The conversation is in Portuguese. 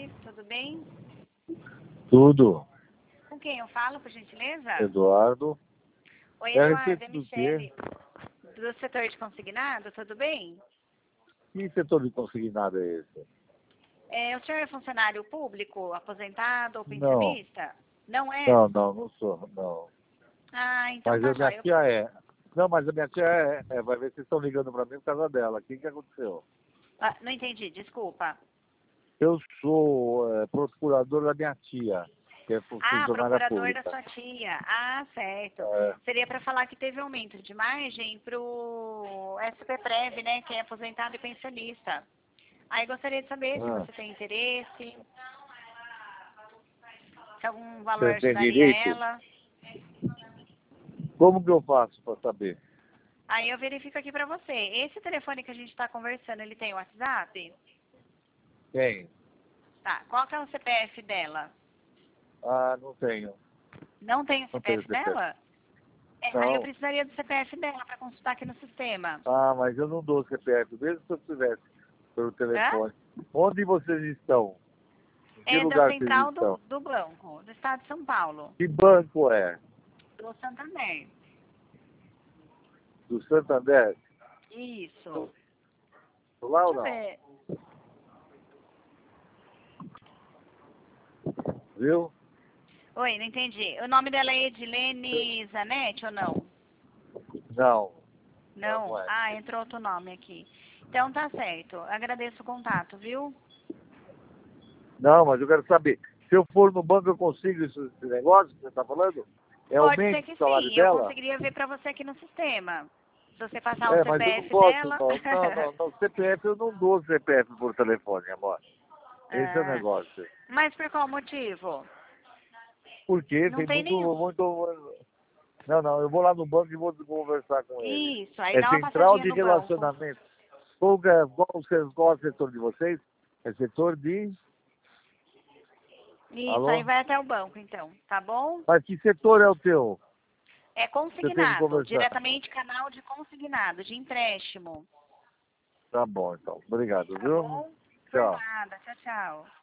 tarde, tudo bem? Tudo. Com quem eu falo, por gentileza? Eduardo. Oi, É a Eduardo, respeito é do Michele, do setor de consignado, tudo bem? Que setor de consignado é esse? O senhor é funcionário público, aposentado ou Não, pensionista? Não é? não sou, não. Ah, então Mas tá a minha jóia. tia é. Não, mas a minha tia vai ver se vocês estão ligando para mim por causa dela. O que aconteceu? Ah, não entendi, desculpa. Eu sou procurador da minha tia, que é Ah, funcionária procurador da pública. sua tia. Ah, certo. É, Seria para falar que teve aumento de margem para o SPPrev, né, que é aposentado e pensionista. Aí gostaria de saber se ah, você tem interesse, se algum valor você tem ajudaria direito? ela. Como que eu faço para saber? Aí eu verifico aqui para você. Esse telefone que a gente está conversando, ele tem WhatsApp? Tem. Tá. Qual que é o CPF dela? Ah, não tenho. Não tem o Não tenho CPF CPF. dela? Aí eu Não. precisaria do CPF dela para consultar aqui no sistema. Ah, mas eu não dou CPF, mesmo se eu tivesse pelo Hã? telefone. Onde vocês estão? Em que É da lugar vocês central estão? do banco, do estado de São Paulo, Que banco é? do Santander. Do Santander? Isso. Lá ou Deixa eu não? ver. Viu? Oi, não entendi. O nome dela é Edilene Zanetti ou não? Não. Não, Não? não é. Ah, entrou outro nome aqui. Então tá certo. Agradeço o contato, viu? Não, mas eu quero saber. Se eu for no banco, eu consigo esse negócio que você está falando? É Pode aumento ser do que salário sim. Eu dela? conseguiria ver para você aqui no sistema. Se você passar o É, mas eu não CPF posso, dela. não. Não. CPF, eu não dou CPF por telefone, amor. Esse é o Ah, negócio. mas por qual motivo? Porque Não tem tem nenhum. muito. Não, eu vou lá no banco e vou conversar com ele. Isso, aí É dá uma central passadinha de no banco. relacionamento. Qual é o setor de vocês? É setor de. Isso, aí Alô? vai até o banco, então, tá bom? Mas que setor é o teu? É Você tem que consignado, conversar. diretamente canal de consignado, de empréstimo. Tá bom, então. Obrigado, Tá viu? bom? Por Tchau. nada. Tchau, tchau.